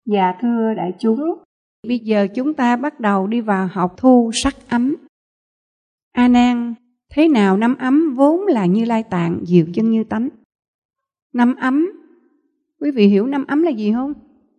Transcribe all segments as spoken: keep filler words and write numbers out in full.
Dạ thưa đại chúng, bây giờ chúng ta bắt đầu đi vào học thu sắc ấm. A Nan, thế nào năm ấm vốn là Như Lai Tạng, diệu chân như tánh? Năm ấm, quý vị hiểu năm ấm là gì không?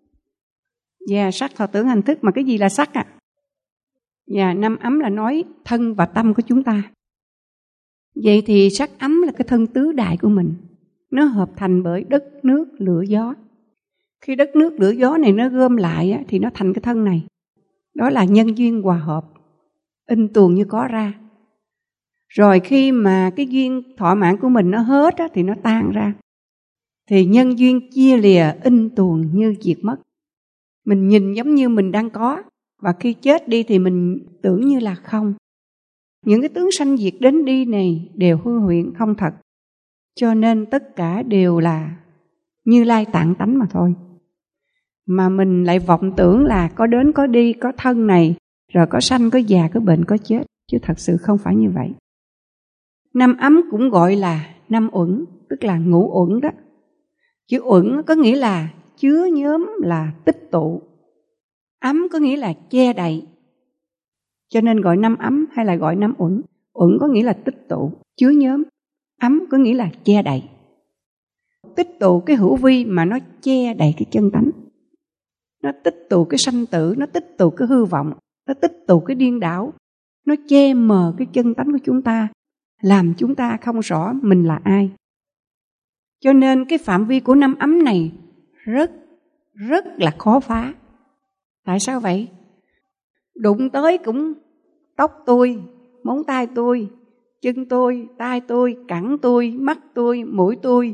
Dạ, sắc thọ tưởng hành thức, mà cái gì là sắc ạ? À? Dạ, năm ấm là nói thân và tâm của chúng ta. Vậy thì sắc ấm là cái thân tứ đại của mình. Nó hợp thành bởi đất, nước, lửa, gió. Khi đất, nước, lửa, gió này nó gom lại á, thì nó thành cái thân này. Đó là nhân duyên hòa hợp, in tuồng như có ra. Rồi khi mà cái duyên thọ mạng của mình nó hết á, thì nó tan ra. Thì nhân duyên chia lìa, in tuồng như diệt mất. Mình nhìn giống như mình đang có, và khi chết đi thì mình tưởng như là không. Những cái tướng sanh diệt đến đi này đều hư huyễn không thật. Cho nên tất cả đều là Như Lai Tạng tánh mà thôi. Mà mình lại vọng tưởng là có đến có đi, có thân này, rồi có sanh, có già, có bệnh, có chết. Chứ thật sự không phải như vậy. Năm ấm cũng gọi là năm uẩn, tức là ngũ uẩn đó. Chữ uẩn có nghĩa là chứa nhóm, là tích tụ. Ấm có nghĩa là che đậy. Cho nên gọi năm ấm hay là gọi năm uẩn. Uẩn có nghĩa là tích tụ, chứa nhóm. Ấm có nghĩa là che đậy. Tích tụ cái hữu vi mà nó che đậy cái chân tánh. Nó tích tụ cái sanh tử, nó tích tụ cái hư vọng, nó tích tụ cái điên đảo. Nó che mờ cái chân tánh của chúng ta, làm chúng ta không rõ mình là ai. Cho nên cái phạm vi của năm ấm này rất, rất là khó phá. Tại sao vậy? Đụng tới cũng tóc tôi, móng tay tôi, chân tôi, tay tôi, cẳng tôi, mắt tôi, mũi tôi.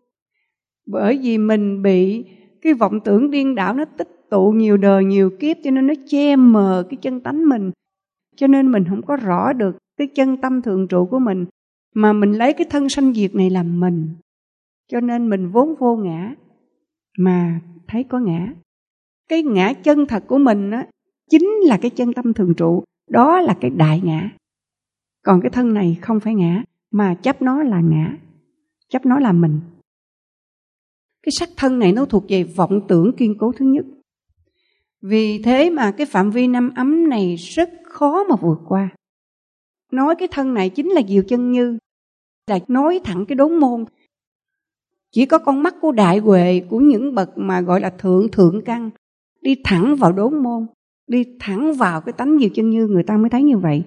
Bởi vì mình bị cái vọng tưởng điên đảo nó tích tụ nhiều đời, nhiều kiếp, cho nên nó che mờ cái chân tánh mình. Cho nên mình không có rõ được cái chân tâm thường trụ của mình, mà mình lấy cái thân sanh diệt này làm mình. Cho nên mình vốn vô ngã, mà thấy có ngã. Cái ngã chân thật của mình á, chính là cái chân tâm thường trụ, đó là cái đại ngã. Còn cái thân này không phải ngã, mà chấp nó là ngã, chấp nó là mình. Cái sắc thân này nó thuộc về vọng tưởng kiên cố thứ nhất. Vì thế mà cái phạm vi năm ấm này rất khó mà vượt qua. Nói cái thân này chính là diệu chân như, là nói thẳng cái đốn môn. Chỉ có con mắt của đại huệ, của những bậc mà gọi là thượng thượng căn, đi thẳng vào đốn môn, đi thẳng vào cái tánh diệu chân như, người ta mới thấy như vậy.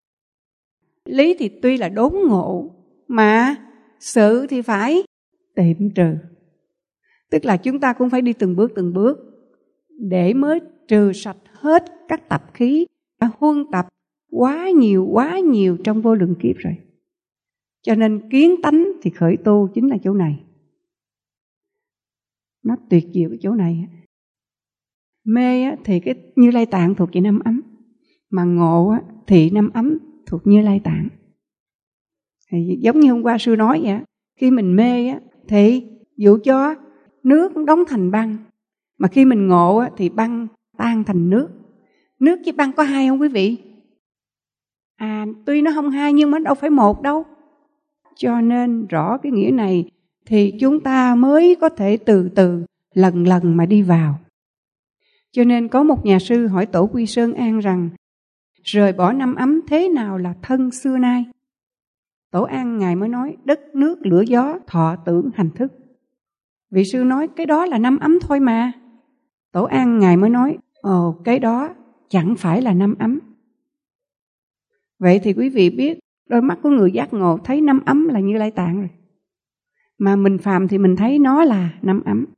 Lý thì tuy là đốn ngộ, mà sự thì phải tiệm trừ. Tức là chúng ta cũng phải đi từng bước từng bước, để mới trừ sạch hết các tập khí đã huân tập quá nhiều quá nhiều trong vô lượng kiếp rồi. Cho nên kiến tánh thì khởi tu chính là chỗ này. Nó tuyệt diệu cái chỗ này. Mê thì cái Như Lai Tạng thuộc về năm ấm, mà ngộ thì năm ấm thuộc Như Lai Tạng. Thì giống như hôm qua sư nói vậy, khi mình mê thì dụ cho nước đóng thành băng, mà khi mình ngộ thì băng tan thành nước. Nước với băng có hai không quý vị? À, tuy nó không hai nhưng mà đâu phải một đâu. Cho nên rõ cái nghĩa này thì chúng ta mới có thể từ từ lần lần mà đi vào. Cho nên có một nhà sư hỏi Tổ Quy Sơn An rằng, rời bỏ năm ấm thế nào là thân xưa nay? Tổ An Ngài mới nói, đất, nước, lửa, gió, thọ, tưởng, hành thức. Vị sư nói cái đó là năm ấm thôi mà. Tổ An Ngài mới nói, ồ cái đó chẳng phải là năm ấm. Vậy thì quý vị biết, đôi mắt của người giác ngộ thấy năm ấm là Như Lai Tạng rồi. Mà mình phàm thì mình thấy nó là năm ấm.